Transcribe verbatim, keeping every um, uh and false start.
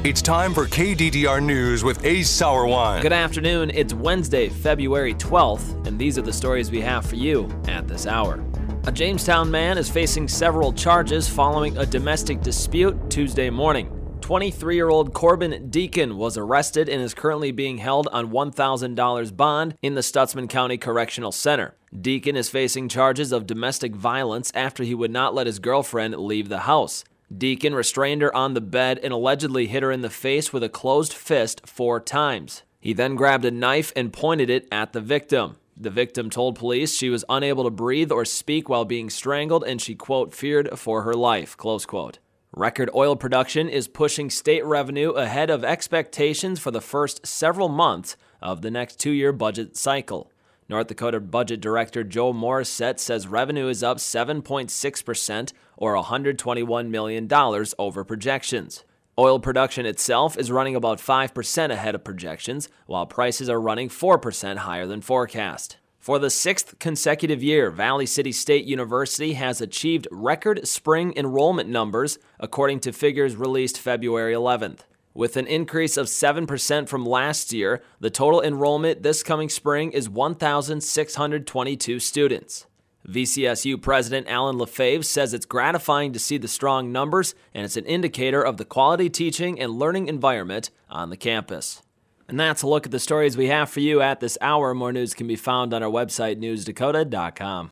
It's time for K D D R News with Ace Sauerwein. Good afternoon. It's Wednesday, February twelfth, and these are the stories we have for you at this hour. A Jamestown man is facing several charges following a domestic dispute Tuesday morning. twenty-three-year-old Corbin Deacon was arrested and is currently being held on one thousand dollars bond in the Stutsman County Correctional Center. Deacon is facing charges of domestic violence after he would not let his girlfriend leave the house. Deacon restrained her on the bed and allegedly hit her in the face with a closed fist four times. He then grabbed a knife and pointed it at the victim. The victim told police she was unable to breathe or speak while being strangled and she, quote, feared for her life, close quote. Record oil production is pushing state revenue ahead of expectations for the first several months of the next two-year budget cycle. North Dakota Budget Director Joe Morissette says revenue is up seven point six percent or one hundred twenty-one million dollars over projections. Oil production itself is running about five percent ahead of projections, while prices are running four percent higher than forecast. For the sixth consecutive year, Valley City State University has achieved record spring enrollment numbers, according to figures released February eleventh. With an increase of seven percent from last year, the total enrollment this coming spring is one thousand six hundred twenty-two students. V C S U President Alan Lefebvre says it's gratifying to see the strong numbers, and it's an indicator of the quality teaching and learning environment on the campus. And that's a look at the stories we have for you at this hour. More news can be found on our website, news dakota dot com.